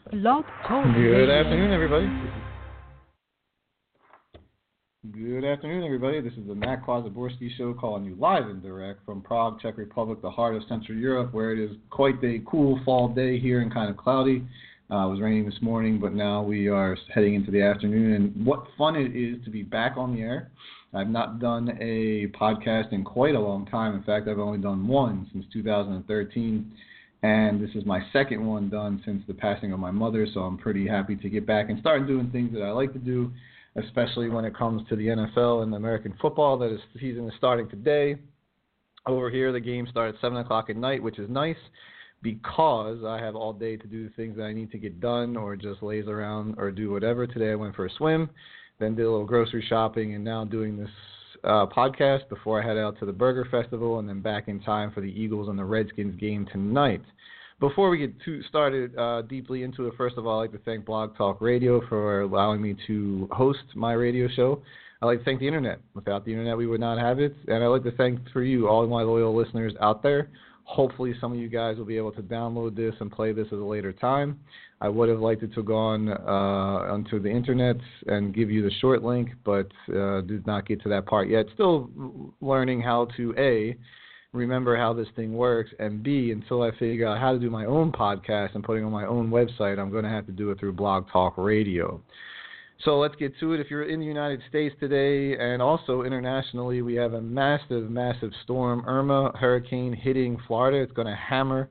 Blog Talk Good Radio. afternoon, everybody. Good afternoon, everybody. This is the Matt Zaborski Show calling you live and direct from Prague, Czech Republic, the heart of Central Europe, where it is quite a cool fall day here and kind of cloudy. It was raining this morning, but now we are heading into the afternoon. And what fun it is to be back on the air. I've not done a podcast in quite a long time. In fact, I've only done one since 2013. And this is my second one done since the passing of my mother, so I'm pretty happy to get back and start doing things that I like to do, especially when it comes to the NFL and American football. The season is starting today. Over here, the game starts at 7 o'clock at night, which is nice because I have all day to do the things that I need to get done or just laze around or do whatever. Today I went for a swim, then did a little grocery shopping, and now doing this podcast before I head out to the Burger Festival and then back in time for the Eagles and the Redskins game tonight. Before we get started deeply into it, first of all, I'd like to thank Blog Talk Radio for allowing me to host my radio show. I'd like to thank the Internet. Without the Internet, we would not have it. And I'd like to thank for you, all my loyal listeners out there. Hopefully some of you guys will be able to download this and play this at a later time. I would have liked it to have gone onto the Internet and give you the short link, but did not get to that part yet. Still learning how to, A, remember how this thing works, and B, until I figure out how to do my own podcast and putting on my own website, I'm going to have to do it through Blog Talk Radio. So let's get to it. If you're in the United States today and also internationally, we have a massive, massive storm, Irma hurricane hitting Florida. It's going to hammer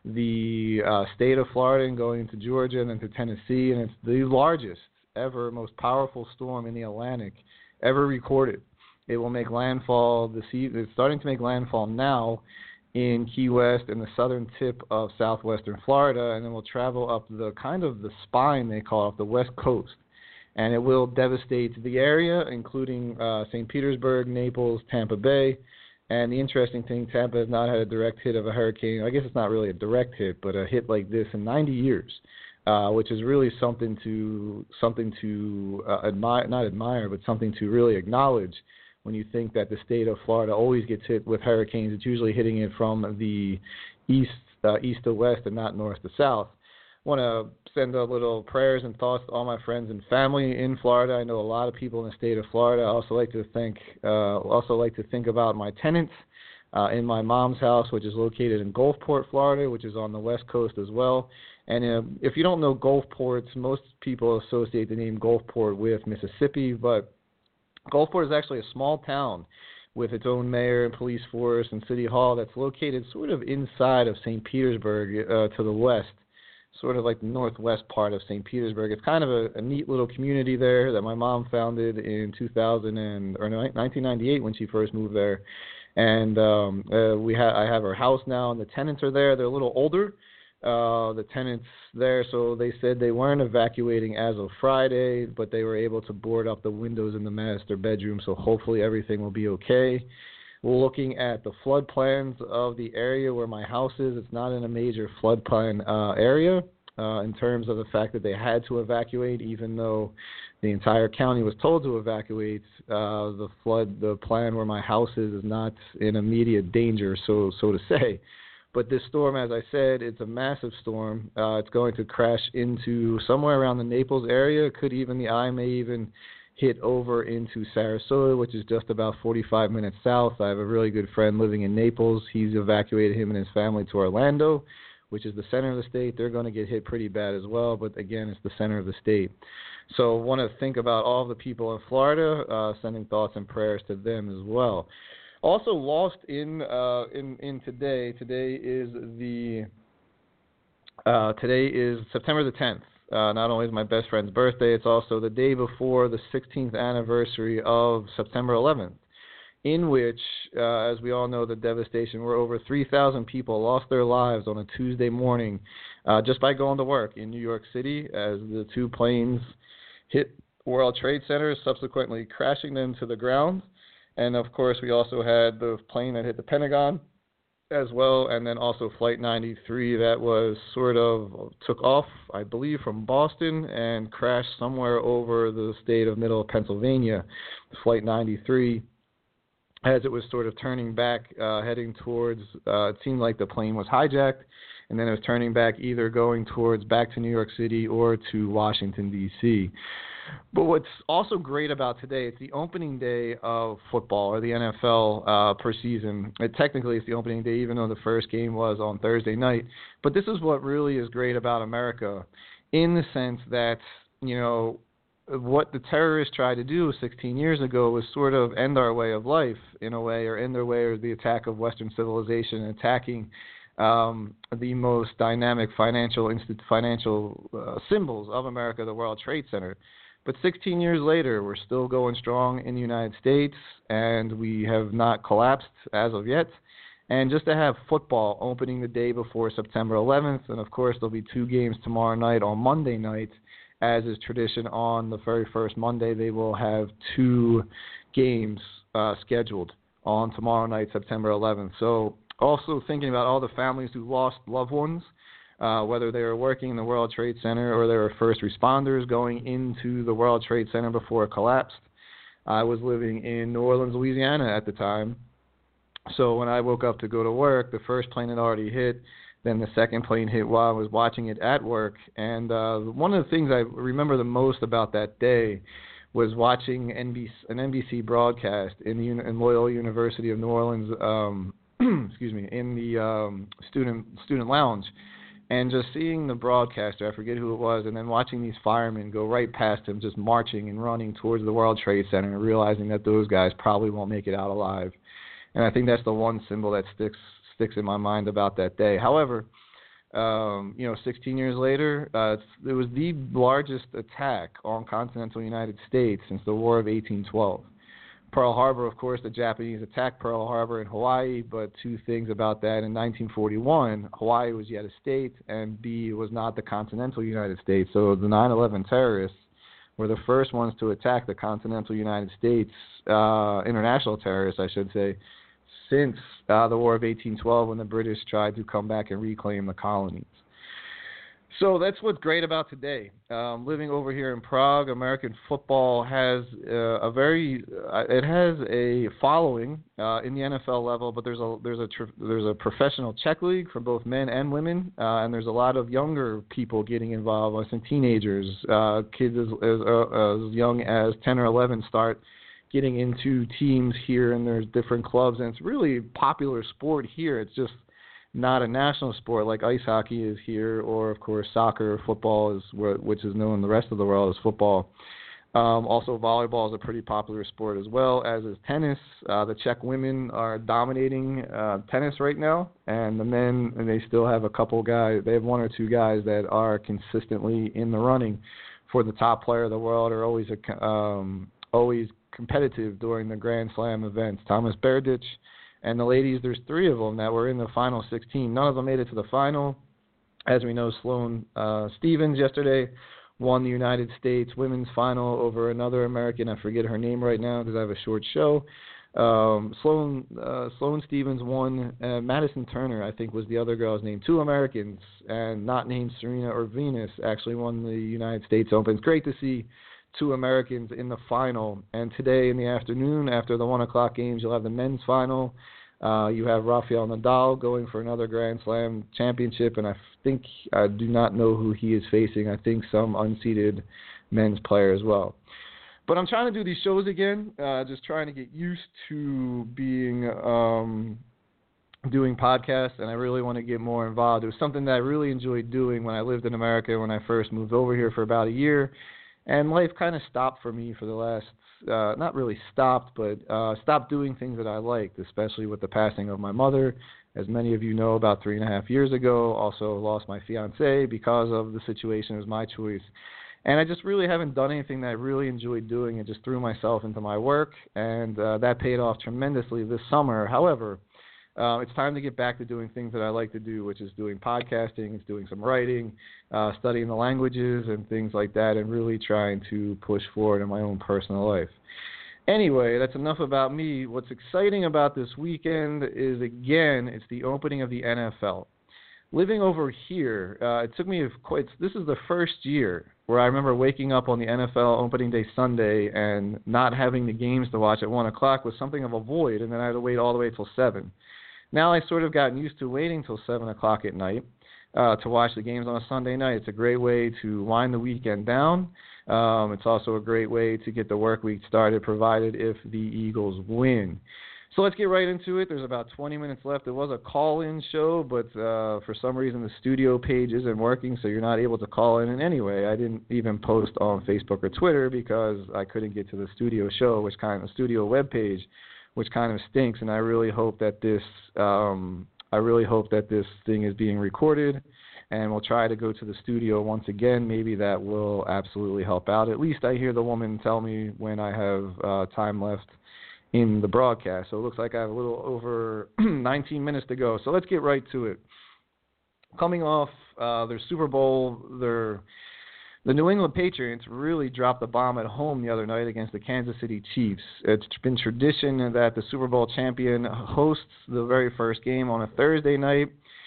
the state of Florida and going into Georgia and into Tennessee, and it's the largest ever, most powerful storm in the Atlantic ever recorded. It will make landfall this evening. It's starting to make landfall now in Key West and the southern tip of southwestern Florida, and then will travel up the kind of the spine, they call it, the west coast. And it will devastate the area, including St. Petersburg, Naples, Tampa Bay. And the interesting thing, Tampa has not had a direct hit of a hurricane. I guess it's not really a direct hit, but a hit like this in 90 years, which is really something to admire, not admire, but something to really acknowledge. When you think that the state of Florida always gets hit with hurricanes, it's usually hitting it from the east to west and not north to south. I want to send a little prayers and thoughts to all my friends and family in Florida. I know a lot of people in the state of Florida. I also like to think about my tenants in my mom's house, which is located in Gulfport, Florida, which is on the west coast as well. And if you don't know Gulfport, most people associate the name Gulfport with Mississippi, but Gulfport is actually a small town with its own mayor and police force and city hall that's located sort of inside of St. Petersburg to the west, sort of like the northwest part of St. Petersburg. It's kind of a neat little community there that my mom founded in 1998 when she first moved there. And I have her house now, and the tenants are there. They're a little older, the tenants there, so they said they weren't evacuating as of Friday, but they were able to board up the windows in the master bedroom, so hopefully everything will be okay. We're looking at the flood plans of the area where my house is. It's not in a major flood plan area in terms of the fact that they had to evacuate, even though the entire county was told to evacuate. The plan where my house is not in immediate danger, so to say. But this storm, as I said, it's a massive storm. It's going to crash into somewhere around the Naples area. The eye may even hit over into Sarasota, which is just about 45 minutes south. I have a really good friend living in Naples. He's evacuated him and his family to Orlando, which is the center of the state. They're going to get hit pretty bad as well, but again, it's the center of the state. So I want to think about all the people in Florida, sending thoughts and prayers to them as well. Also lost in today. Today is September the 10th. Not only is my best friend's birthday, it's also the day before the 16th anniversary of September 11th, in which, as we all know, the devastation where over 3,000 people lost their lives on a Tuesday morning just by going to work in New York City as the two planes hit World Trade Center, subsequently crashing them to the ground. And, of course, we also had the plane that hit the Pentagon as well, and then also Flight 93 that was took off, I believe, from Boston and crashed somewhere over the state of middle of Pennsylvania, Flight 93, as it was sort of turning back, heading towards, it seemed like the plane was hijacked, and then it was turning back, either going towards back to New York City or to Washington, D.C. But what's also great about today, it's the opening day of football, or the NFL per season. Technically, it's the opening day, even though the first game was on Thursday night. But this is what really is great about America, in the sense that, what the terrorists tried to do 16 years ago was sort of end our way of life, in a way, or end their way, or the attack of Western civilization, attacking the most dynamic financial symbols of America, the World Trade Center. But 16 years later, we're still going strong in the United States, and we have not collapsed as of yet. And just to have football opening the day before September 11th, and of course there'll be 2 games tomorrow night on Monday night, as is tradition on the very first Monday, they will have 2 games scheduled on tomorrow night, September 11th. So also thinking about all the families who lost loved ones, whether they were working in the World Trade Center or they were first responders going into the World Trade Center before it collapsed. I was living in New Orleans, Louisiana at the time. So when I woke up to go to work, the first plane had already hit. Then the second plane hit while I was watching it at work. And one of the things I remember the most about that day was watching an NBC broadcast in Loyola University of New Orleans, in the student lounge, and just seeing the broadcaster, I forget who it was, and then watching these firemen go right past him, just marching and running towards the World Trade Center, and realizing that those guys probably won't make it out alive. And I think that's the one symbol that sticks in my mind about that day. However, 16 years later, it was the largest attack on continental United States since the War of 1812. Pearl Harbor, of course, the Japanese attacked Pearl Harbor in Hawaii, but 2 things about that. In 1941, Hawaii was yet a state, and B, was not the continental United States. So the 9/11 terrorists were the first ones to attack the continental United States, international terrorists, I should say, since the War of 1812, when the British tried to come back and reclaim the colonies. So that's what's great about today. Living over here in Prague, American football has it has a following in the NFL level, but there's a professional Czech league for both men and women, and there's a lot of younger people getting involved. I think teenagers, kids as young as 10 or 11 start getting into teams here, and there's different clubs, and it's really a popular sport here. It's just not a national sport like ice hockey is here, or of course soccer or football which is known in the rest of the world as football. Also, volleyball is a pretty popular sport as well, as is tennis. The Czech women are dominating tennis right now, and the men, and they still have a couple guys. They have 1 or 2 guys that are consistently in the running for the top player of the world, or always competitive during the Grand Slam events. Thomas Berdych. And the ladies, there's 3 of them that were in the final 16. None of them made it to the final. As we know, Sloane Stephens yesterday won the United States women's final over another American. I forget her name right now because I have a short show. Sloane Stephens won. Madison Turner, I think, was the other girl's name. 2 Americans, and not named Serena or Venus, actually won the United States Open. It's great to see 2 Americans in the final. And today in the afternoon, after the 1 o'clock games, you'll have the men's final. You have Rafael Nadal going for another Grand Slam championship, and I do not know who he is facing. I think some unseeded men's player as well. But I'm trying to do these shows again, just trying to get used to doing podcasts, and I really want to get more involved. It was something that I really enjoyed doing when I lived in America, when I first moved over here for about a year. And life kind of stopped for me for the last, not really stopped, but stopped doing things that I liked, especially with the passing of my mother. As many of you know, about 3.5 years ago, also lost my fiance because of the situation. It was my choice. And I just really haven't done anything that I really enjoyed doing, and just threw myself into my work, and that paid off tremendously this summer. However, it's time to get back to doing things that I like to do, which is doing podcasting, it's doing some writing, studying the languages and things like that, and really trying to push forward in my own personal life. Anyway, that's enough about me. What's exciting about this weekend is, again, it's the opening of the NFL. Living over here, it took me this is the first year where I remember waking up on the NFL opening day Sunday and not having the games to watch at 1 o'clock was something of a void, and then I had to wait all the way till 7. Now I sort of gotten used to waiting till 7 o'clock at night. to watch the games on a Sunday night. It's a great way to wind the weekend down. It's also a great way to get the work week started, provided if the Eagles win. So let's get right into it. There's about 20 minutes left. It was a call-in show, but for some reason the studio page isn't working, so you're not able to call in anyway. I didn't even post on Facebook or Twitter because I couldn't get to the studio show, studio webpage, which kind of stinks. And I really hope that this thing is being recorded, and we'll try to go to the studio once again. Maybe that will absolutely help out. At least I hear the woman tell me when I have time left in the broadcast. So it looks like I have a little over 19 minutes to go. So let's get right to it. Coming off their Super Bowl, the New England Patriots really dropped the bomb at home the other night against the Kansas City Chiefs. It's been tradition that the Super Bowl champion hosts the very first game on a Thursday night.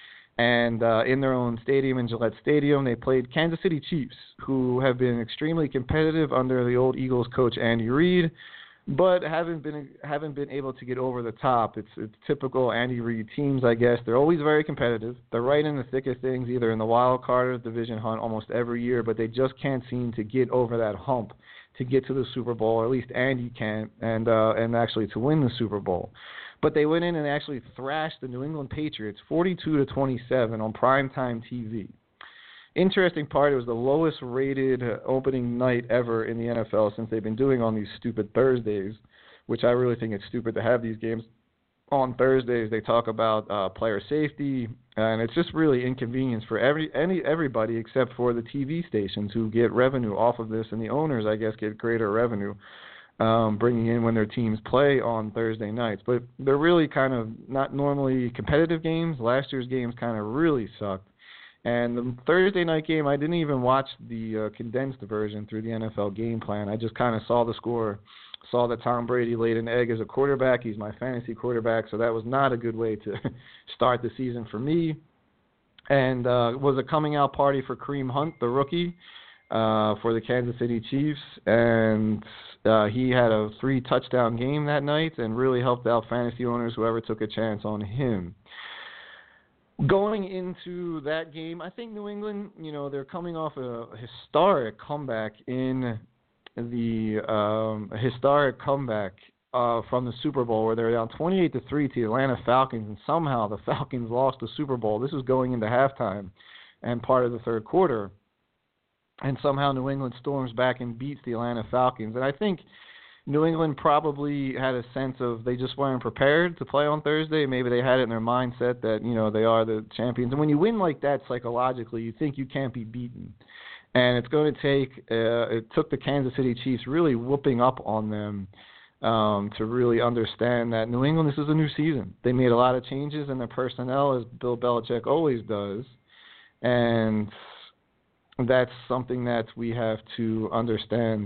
And in their own stadium, in Gillette Stadium, they played Kansas City Chiefs, who have been extremely competitive under the old Eagles coach Andy Reid, but haven't been able to get over the top. It's typical Andy Reid teams, I guess. They're always very competitive. They're right in the thick of things, either in the wild card or the division hunt almost every year, but they just can't seem to get over that hump to get to the Super Bowl, or at least Andy can't, and actually to win the Super Bowl. But they went in and actually thrashed the New England Patriots 42-27 on primetime TV. Interesting part, it was the lowest rated opening night ever in the NFL since they've been doing on these stupid Thursdays, which I really think it's stupid to have these games on Thursdays. They talk about player safety, and it's just really inconvenience for everybody except for the TV stations who get revenue off of this, and the owners, I guess, get greater revenue bringing in when their teams play on Thursday nights. But they're really kind of not normally competitive games. Last year's games kind of really sucked. And the Thursday night game, I didn't even watch the condensed version through the NFL game plan. I just kind of saw the score, saw that Tom Brady laid an egg as a quarterback. He's my fantasy quarterback, so that was not a good way to start the season for me. And it was a coming-out party for Kareem Hunt, the rookie, for the Kansas City Chiefs. And he had a 3-touchdown game that night and really helped out fantasy owners, whoever took a chance on him. Going into that game, I think New England, they're coming off a historic comeback from the Super Bowl, where they're down 28-3 to the Atlanta Falcons, and somehow the Falcons lost the Super Bowl. This was going into halftime and part of the third quarter, and somehow New England storms back and beats the Atlanta Falcons. And I think New England probably had a sense of they just weren't prepared to play on Thursday. Maybe they had it in their mindset that, they are the champions. And when you win like that psychologically, you think you can't be beaten. And it's going to take it took the Kansas City Chiefs really whooping up on them to really understand that New England, this is a new season. They made a lot of changes in their personnel, as Bill Belichick always does. And that's something that we have to understand.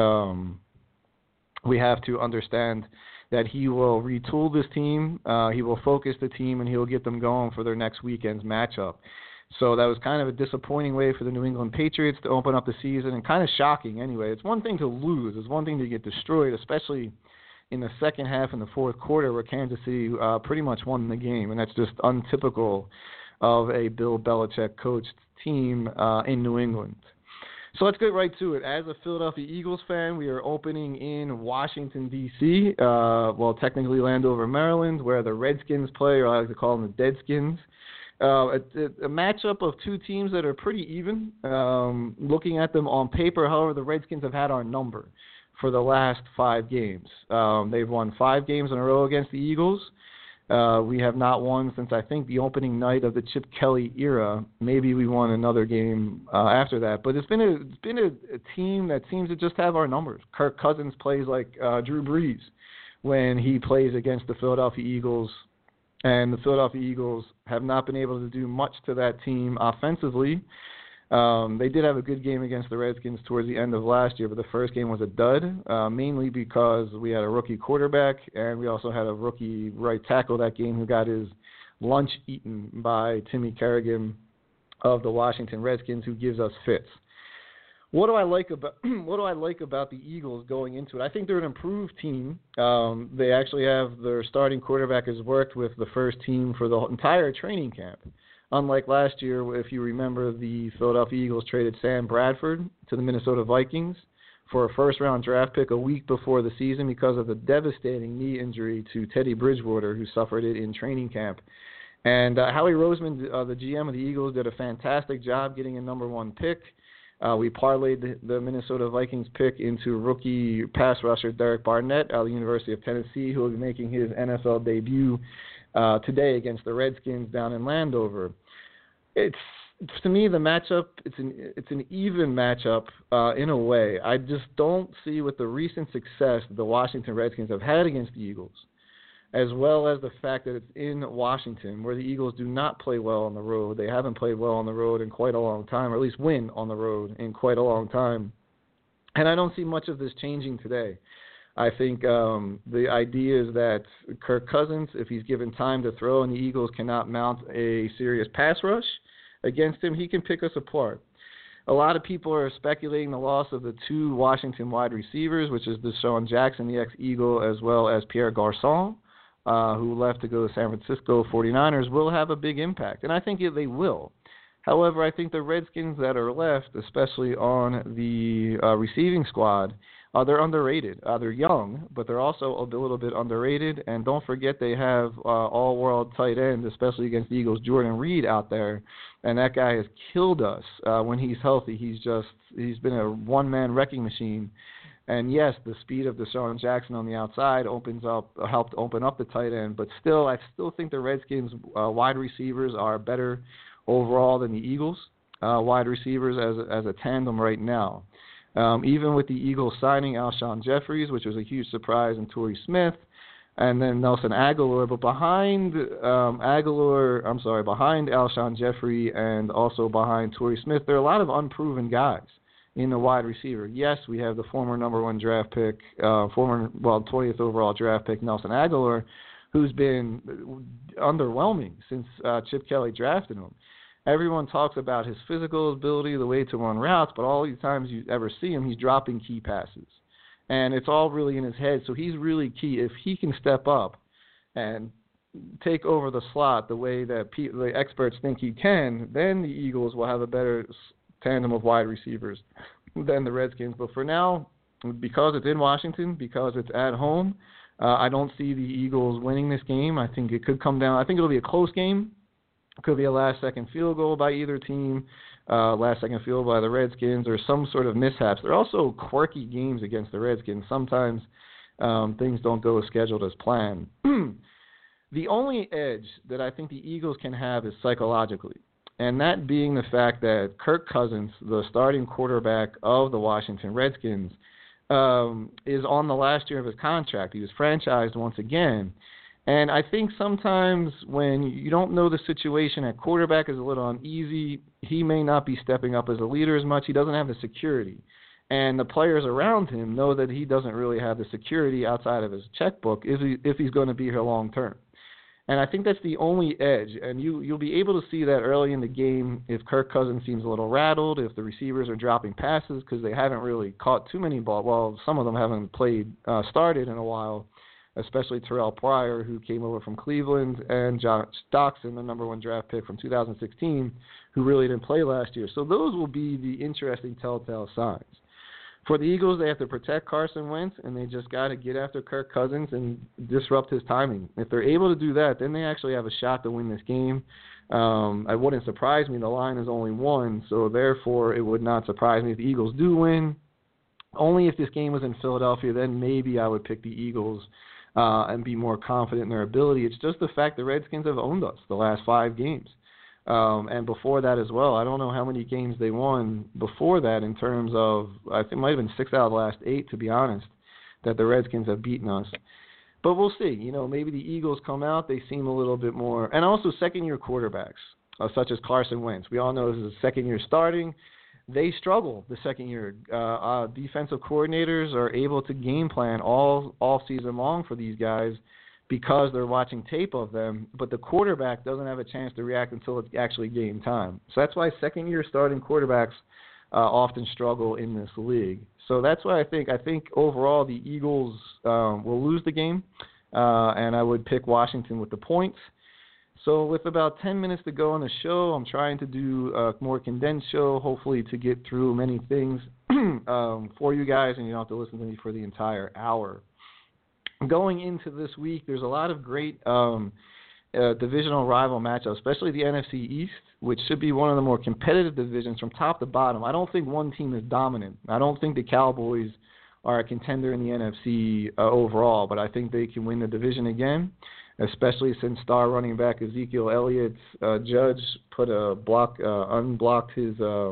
We have to understand that he will retool this team, he will focus the team, and he will get them going for their next weekend's matchup. So that was kind of a disappointing way for the New England Patriots to open up the season, and kind of shocking anyway. It's one thing to lose. It's one thing to get destroyed, especially in the second half and the fourth quarter where Kansas City pretty much won the game, and that's just untypical of a Bill Belichick coached team in New England. So let's get right to it. As a Philadelphia Eagles fan, we are opening in Washington, D.C., technically Landover, Maryland, where the Redskins play, or I like to call them the Deadskins. A matchup of two teams that are pretty even. Looking at them on paper, however, the Redskins have had our number for the last 5 games. They've won 5 games in a row against the Eagles. We have not won since, I think, the opening night of the Chip Kelly era. Maybe we won another game after that. But it's been a team that seems to just have our numbers. Kirk Cousins plays like Drew Brees when he plays against the Philadelphia Eagles. And the Philadelphia Eagles have not been able to do much to that team offensively. They did have a good game against the Redskins towards the end of last year, but the first game was a dud, mainly because we had a rookie quarterback, and we also had a rookie right tackle that game who got his lunch eaten by Timmy Kerrigan of the Washington Redskins, who gives us fits. What do I like about the Eagles going into it? I think they're an improved team. They actually have their starting quarterback has worked with the first team for the entire training camp Unlike last year, if you remember, the Philadelphia Eagles traded Sam Bradford to the Minnesota Vikings for a first-round draft pick a week before the season because of the devastating knee injury to Teddy Bridgewater, who suffered it in training camp. And Howie Roseman, the GM of the Eagles, did a fantastic job getting a number 1 pick. We parlayed the Minnesota Vikings pick into rookie pass rusher Derek Barnett out of the University of Tennessee, who will be making his NFL debut today against the Redskins down in Landover. To me, the matchup, it's an even matchup in a way. I just don't see, with the recent success the Washington Redskins have had against the Eagles, as well as the fact that it's in Washington, where the Eagles do not play well on the road. They haven't played well on the road in quite a long time, or at least win on the road in quite a long time. And I don't see much of this changing today. I think the idea is that Kirk Cousins, if he's given time to throw and the Eagles cannot mount a serious pass rush against him, he can pick us apart. A lot of people are speculating the loss of the 2 Washington wide receivers, which is Deshaun Jackson, the ex-Eagle, as well as Pierre Garçon, who left to go to San Francisco 49ers, will have a big impact. And I think they will. However, I think the Redskins that are left, especially on the receiving squad, they're underrated. They're young, but they're also a little bit underrated. And don't forget they have all-world tight end, especially against the Eagles, Jordan Reed out there. And that guy has killed us when he's healthy. He's been a one-man wrecking machine. And yes, the speed of Deshaun Jackson on the outside helped open up the tight end. But still, I still think the Redskins wide receivers are better overall than the Eagles wide receivers as a tandem right now. Even with the Eagles signing Alshon Jeffries, which was a huge surprise, and Torrey Smith, and then Nelson Aguilar, but behind Alshon Jeffrey and also behind Torrey Smith, there are a lot of unproven guys in the wide receiver. Yes, we have the former number 1 draft pick, 20th overall draft pick, Nelson Aguilar, who's been underwhelming since Chip Kelly drafted him. Everyone talks about his physical ability, the way to run routes, but all the times you ever see him, he's dropping key passes. And it's all really in his head, so he's really key. If he can step up and take over the slot the way that the experts think he can, then the Eagles will have a better tandem of wide receivers than the Redskins. But for now, because it's in Washington, because it's at home, I don't see the Eagles winning this game. I think it could come down. I think it'll be a close game. It could be a last-second field goal by either team, last-second field by the Redskins, or some sort of mishaps. They're also quirky games against the Redskins. Sometimes things don't go as scheduled as planned. The only edge that I think the Eagles can have is psychologically, and that being the fact that Kirk Cousins, the starting quarterback of the Washington Redskins, is on the last year of his contract. He was franchised once again. And I think sometimes when you don't know the situation at quarterback is a little uneasy, he may not be stepping up as a leader as much. He doesn't have the security. And the players around him know that he doesn't really have the security outside of his checkbook if he's going to be here long term. And I think that's the only edge. And you'll be able to see that early in the game if Kirk Cousins seems a little rattled, if the receivers are dropping passes because they haven't really caught too many balls. Well, some of them haven't started in a while, especially Terrell Pryor, who came over from Cleveland, and Josh Doctson, the number 1 draft pick from 2016, who really didn't play last year. So those will be the interesting telltale signs. For the Eagles, they have to protect Carson Wentz, and they just got to get after Kirk Cousins and disrupt his timing. If they're able to do that, then they actually have a shot to win this game. It wouldn't surprise me. The line is only 1, so therefore it would not surprise me if the Eagles do win. Only if this game was in Philadelphia, then maybe I would pick the Eagles and be more confident in their ability. It's just the fact the Redskins have owned us the last 5 games. And before that as well. I don't know how many games they won before that in terms of, I think it might have been 6 out of the last 8, to be honest, that the Redskins have beaten us. But we'll see. Maybe the Eagles come out, they seem a little bit more, and also second-year quarterbacks, such as Carson Wentz. We all know this is a second-year starting. They struggle the second year. Defensive coordinators are able to game plan all season long for these guys because they're watching tape of them, but the quarterback doesn't have a chance to react until it's actually game time. So that's why second-year starting quarterbacks often struggle in this league. So that's why I think overall the Eagles will lose the game, and I would pick Washington with the points. So with about 10 minutes to go on the show, I'm trying to do a more condensed show, hopefully to get through many things for you guys, and you don't have to listen to me for the entire hour. Going into this week, there's a lot of great divisional rival matchups, especially the NFC East, which should be one of the more competitive divisions from top to bottom. I don't think one team is dominant. I don't think the Cowboys are a contender in the NFC overall, but I think they can win the division again, especially since star running back Ezekiel Elliott's judge put a block, unblocked his,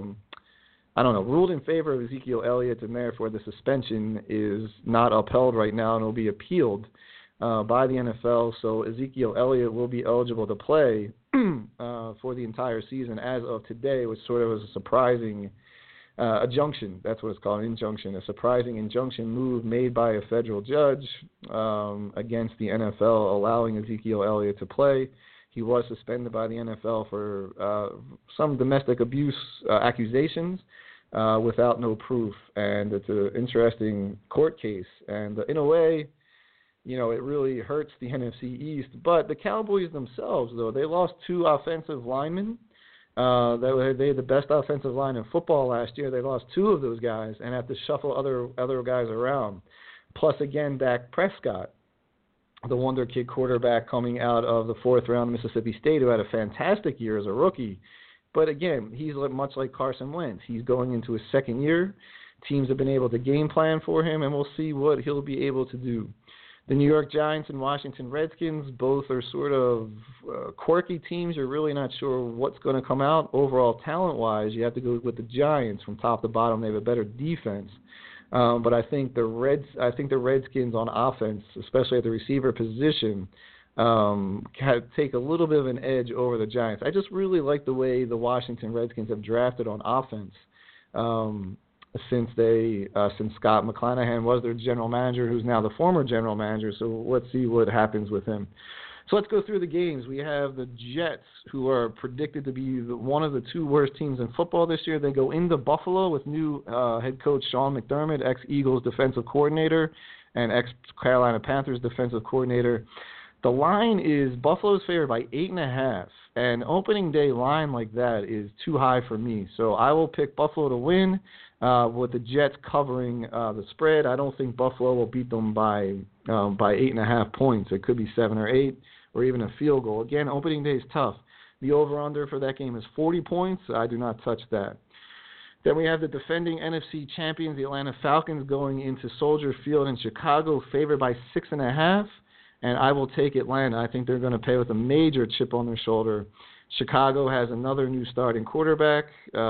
ruled in favor of Ezekiel Elliott, and therefore the suspension is not upheld right now and will be appealed by the NFL. So Ezekiel Elliott will be eligible to play for the entire season as of today, which sort of was a surprising injunction. That's what it's called, an injunction. A surprising injunction move made by a federal judge against the NFL, allowing Ezekiel Elliott to play. He was suspended by the NFL for some domestic abuse accusations without no proof. And it's an interesting court case. And in a way, you know, it really hurts the NFC East. But the Cowboys themselves, though, they lost 2 offensive linemen. They had the best offensive line in football last year. They lost 2 of those guys and have to shuffle other guys around. Plus, again, Dak Prescott, the wonder kid quarterback coming out of the 4th round of Mississippi State, who had a fantastic year as a rookie. But again, he's much like Carson Wentz. He's going into his 2nd year. Teams have been able to game plan for him, and we'll see what he'll be able to do. The New York Giants and Washington Redskins, both are sort of quirky teams. You're really not sure what's going to come out. Overall, talent-wise, you have to go with the Giants from top to bottom. They have a better defense. But I think the Redskins on offense, especially at the receiver position, take a little bit of an edge over the Giants. I just really like the way the Washington Redskins have drafted on offense. Since Scott McClanahan was their general manager, who's now the former general manager. So let's see what happens with him. So let's go through the games. We have the Jets, who are predicted to be one of the 2 worst teams in football this year. They go into Buffalo with new head coach Sean McDermott, ex-Eagles defensive coordinator and ex-Carolina Panthers defensive coordinator. The line is Buffalo's favored by 8.5, and opening day line like that is too high for me. So I will pick Buffalo to win with the Jets covering the spread. I don't think Buffalo will beat them by 8.5 points. It could be 7 or 8 or even a field goal. Again, opening day is tough. The over-under for that game is 40 points. I do not touch that. Then we have the defending NFC champions, the Atlanta Falcons, going into Soldier Field in Chicago, favored by 6.5. And I will take Atlanta. I think they're going to play with a major chip on their shoulder. Chicago has another new starting quarterback.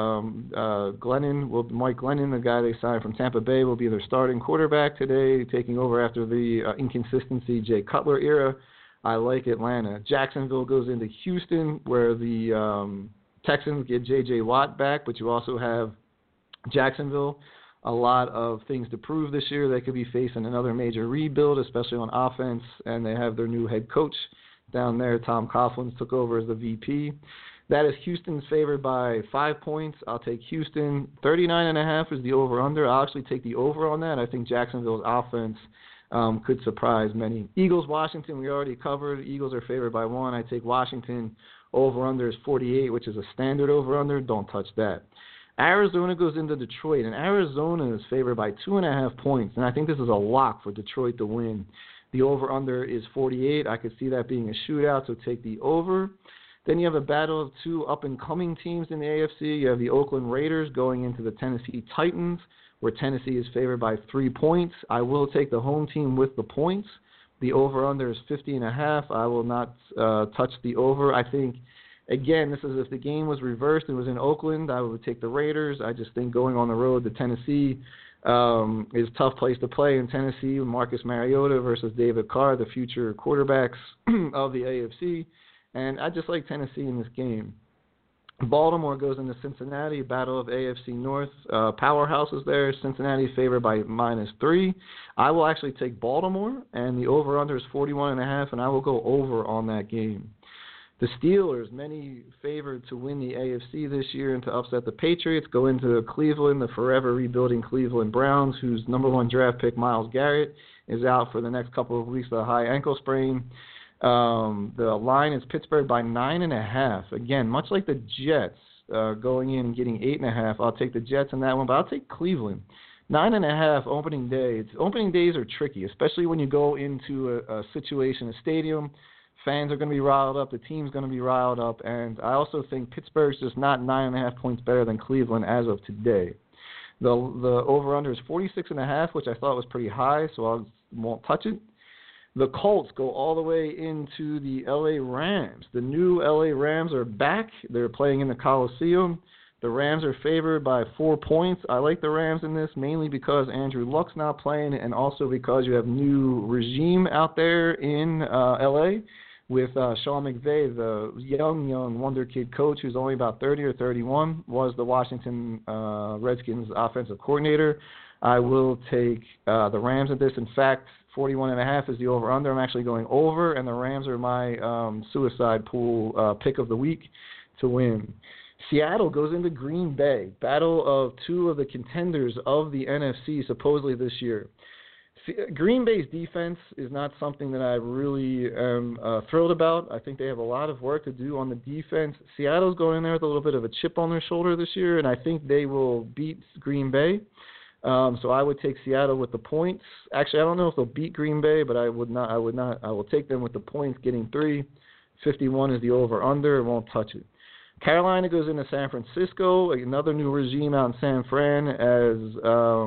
Mike Glennon, the guy they signed from Tampa Bay, will be their starting quarterback today, taking over after the inconsistency Jay Cutler era. I like Atlanta. Jacksonville goes into Houston, where the Texans get J.J. Watt back, but you also have Jacksonville. A lot of things to prove this year. They could be facing another major rebuild, especially on offense, and they have their new head coach down there. Tom Coughlin took over as the VP. That is Houston's favored by 5 points. I'll take Houston. 39.5 is the over-under. I'll actually take the over on that. I think Jacksonville's offense could surprise many. Eagles-Washington, we already covered. Eagles are favored by 1. I take Washington. Over-under is 48, which is a standard over-under. Don't touch that. Arizona goes into Detroit, and Arizona is favored by 2.5 points, and I think this is a lock for Detroit to win. The over-under is 48. I could see that being a shootout, so take the over. Then you have a battle of 2 up-and-coming teams in the AFC. You have the Oakland Raiders going into the Tennessee Titans, where Tennessee is favored by 3 points. I will take the home team with the points. The over-under is 50.5. I will not touch the over. I think, again, this is if the game was reversed and was in Oakland, I would take the Raiders. I just think going on the road to Tennessee is a tough place to play in Tennessee. Marcus Mariota versus David Carr, the future quarterbacks of the AFC. And I just like Tennessee in this game. Baltimore goes into Cincinnati, battle of AFC North powerhouses there. Cincinnati favored by -3. I will actually take Baltimore, and the over-under is 41.5, and I will go over on that game. The Steelers, many favored to win the AFC this year and to upset the Patriots, go into Cleveland, the forever rebuilding Cleveland Browns, whose number 1 draft pick, Myles Garrett, is out for the next couple of weeks with a high ankle sprain. The line is Pittsburgh by 9.5. Again, much like the Jets going in and getting 8.5, I'll take the Jets in that one, but I'll take Cleveland. 9.5 opening day. Opening days are tricky, especially when you go into a situation, a stadium. Fans are going to be riled up. The team's going to be riled up. And I also think Pittsburgh's just not 9.5 points better than Cleveland as of today. The over-under is 46.5, which I thought was pretty high, so I won't touch it. The Colts go all the way into the L.A. Rams. The new L.A. Rams are back. They're playing in the Coliseum. The Rams are favored by 4 points. I like the Rams in this mainly because Andrew Luck's not playing and also because you have new regime out there in L.A. with Sean McVay, the young wonder kid coach who's only about 30 or 31, was the Washington Redskins offensive coordinator. I will take the Rams at this. In fact, 41.5 is the over-under. I'm actually going over, and the Rams are my suicide pool pick of the week to win. Seattle goes into Green Bay, battle of two of the contenders of the NFC supposedly this year. Green Bay's defense is not something that I really am thrilled about. I think they have a lot of work to do on the defense. Seattle's going in there with a little bit of a chip on their shoulder this year, and I think they will beat Green Bay. So I would take Seattle with the points. Actually, I don't know if they'll beat Green Bay, but I would not. I will take them with the points, getting 3. 51 is the over/under. Won't touch it. Carolina goes into San Francisco. Another new regime out in San Fran as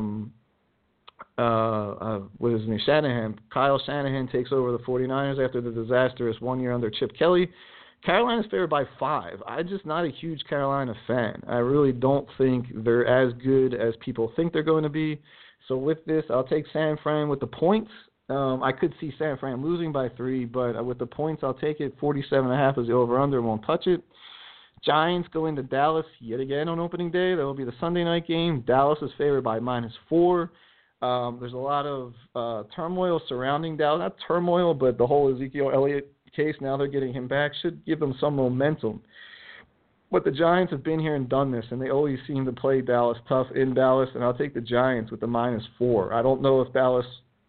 what is his name? Shanahan. Kyle Shanahan takes over the 49ers after the disastrous 1 year under Chip Kelly. Carolina's favored by 5. I'm just not a huge Carolina fan. I really don't think they're as good as people think they're going to be. So with this, I'll take San Fran with the points. I could see San Fran losing by 3, but with the points, I'll take it. 47.5 is the over/under. Won't touch it. Giants go into Dallas yet again on opening day. That will be the Sunday night game. Dallas is favored by -4. There's a lot of turmoil surrounding Dallas. Not turmoil, but the whole Ezekiel Elliott case, now they're getting him back, should give them some momentum. But the Giants have been here and done this, and they always seem to play Dallas tough in Dallas, and I'll take the Giants with the -4. I don't know if Dallas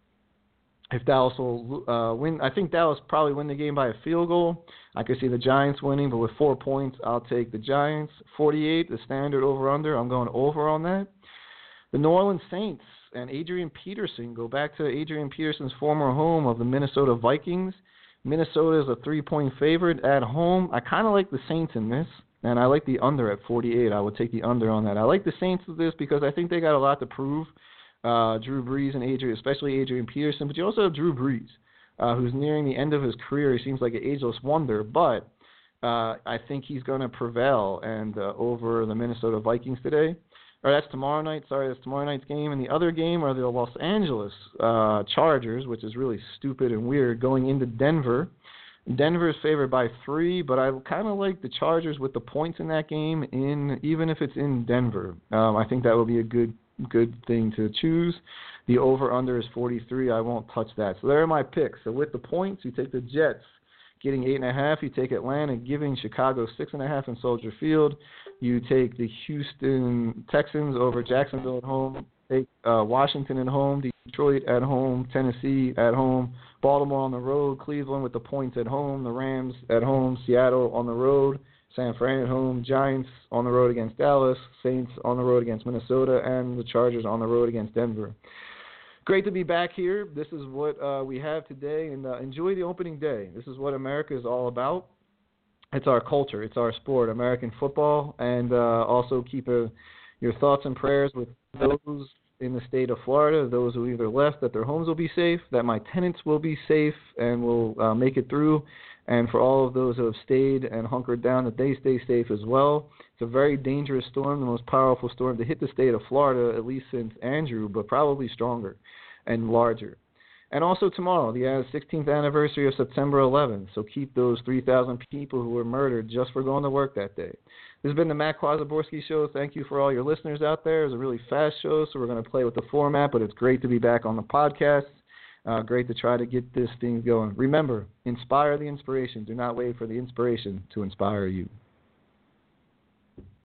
will win. I think Dallas probably win the game by a field goal. I could see the Giants winning, but with 4 points, I'll take the Giants. 48, the standard over-under. I'm going over on that. The New Orleans Saints and Adrian Peterson go back to Adrian Peterson's former home of the Minnesota Vikings. Minnesota is a 3-point favorite at home. I kind of like the Saints in this, and I like the under at 48. I would take the under on that. I like the Saints with this because I think they got a lot to prove. Drew Brees and especially Adrian Peterson, but you also have Drew Brees, who's nearing the end of his career. He seems like an ageless wonder, but I think he's going to prevail and over the Minnesota Vikings today. Or that's tomorrow night. Sorry, that's tomorrow night's game. And the other game are the Los Angeles Chargers, which is really stupid and weird, going into Denver. Denver is favored by 3, but I kind of like the Chargers with the points in that game, even if it's in Denver. I think that will be a good thing to choose. The over/under is 43. I won't touch that. So there are my picks. So with the points, you take the Jets getting 8.5. You take Atlanta giving Chicago 6.5 in Soldier Field. You take the Houston Texans over Jacksonville at home. Take Washington at home, Detroit at home, Tennessee at home, Baltimore on the road, Cleveland with the points at home, the Rams at home, Seattle on the road, San Fran at home, Giants on the road against Dallas, Saints on the road against Minnesota, and the Chargers on the road against Denver. Great to be back here. This is what we have today, and enjoy the opening day. This is what America is all about. It's our culture. It's our sport, American football, and also keep your thoughts and prayers with those in the state of Florida, those who either left, that their homes will be safe, that my tenants will be safe and will make it through, and for all of those who have stayed and hunkered down, that they stay safe as well. It's a very dangerous storm, the most powerful storm to hit the state of Florida, at least since Andrew, but probably stronger and larger. And also tomorrow, the 16th anniversary of September 11th, so keep those 3,000 people who were murdered just for going to work that day. This has been the Matt Kwazaborski Show. Thank you for all your listeners out there. It was a really fast show, so we're going to play with the format, but it's great to be back on the podcast. Great to try to get this thing going. Remember, inspire the inspiration. Do not wait for the inspiration to inspire you.